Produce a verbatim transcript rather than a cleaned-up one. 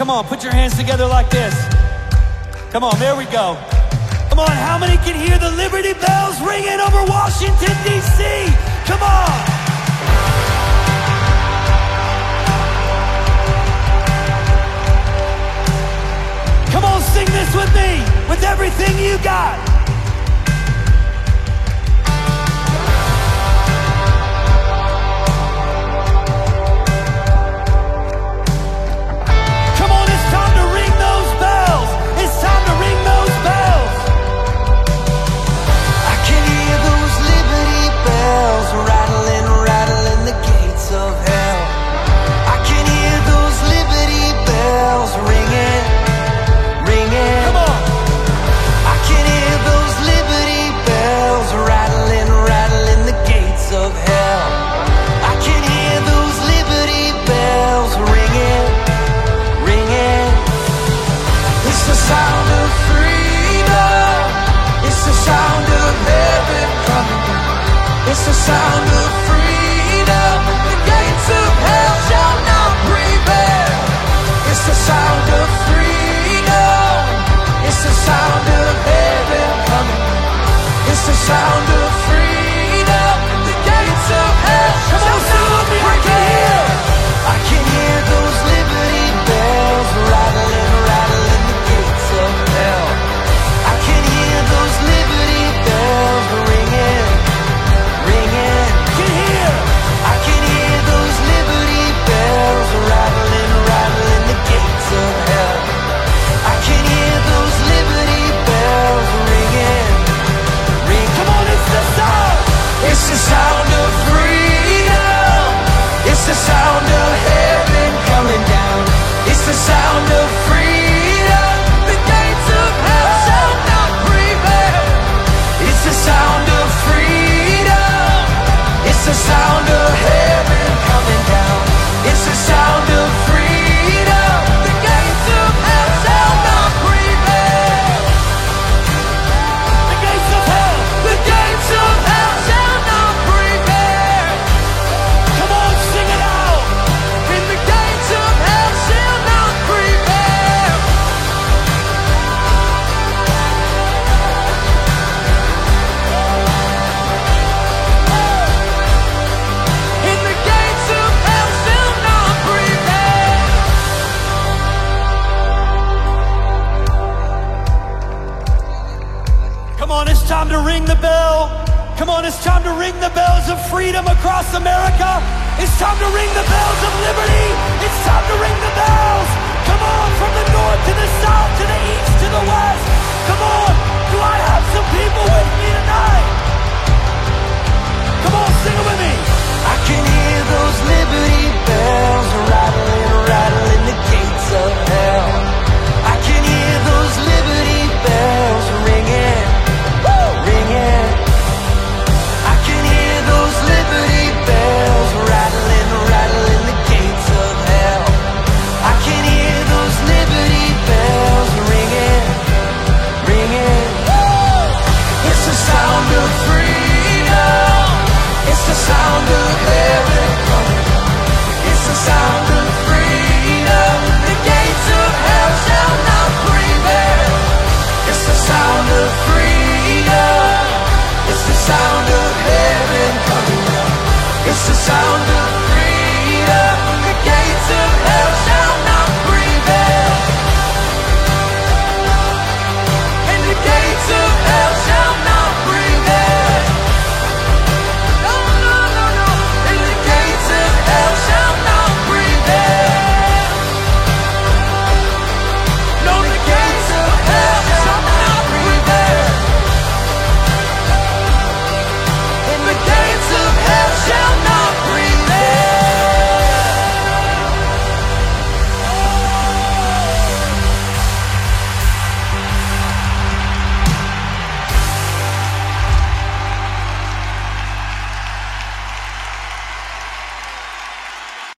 Come on, put your hands together like this. Come on, there we go. Come on, how many can hear the Liberty Bells ringing over Washington, D C? Come on. Come on, sing this with me, with everything you got. It's the sound of freedom. The gates of hell shall not prevail. It's the sound of freedom. It's the sound of heaven coming. It's the sound of freedom. The gates of hell shall not prevail. I can hear those liberty bells rattling, rattling the gates of hell. I can hear those liberty bells ringing. Rattling, rattling the gates of hell. I can hear those liberty bells ringing, ring. Come on, it's the sound. It's the sound of freedom. It's the sound of heaven coming down. It's the sound of freedom. The gates of hell shall not prevail. It's the sound of freedom. It's the sound of heaven coming down. It's the sound of freedom. The gates of hell shall not prevail. The gates of hell. The gates of hell shall not prevail. Come on, sing it out. And the gates of hell shall not prevail. And the gates of hell shall not prevail. Come on, it's time to ring the bell. Come on, it's time to ring the bells of freedom across America. It's time to ring the bells of liberty. It's time to ring the bells. Come on, from the north to the south, to the east to the west. Come on, do I have some people with me tonight? Come on, sing it with me. I can hear those liberty bells rattling, rattling the gates of hell. I can hear those liberty bells ringing, ringing. I can hear those liberty bells rattling, rattling the gates of hell. I can hear those liberty bells ringing, ringing. It's the sound of freedom. It's the sound of heaven coming. It's the sound of freedom. The gates of hell shall not prevail. It's the sound of freedom. It's the sound of heaven coming down. It's the sound of freedom.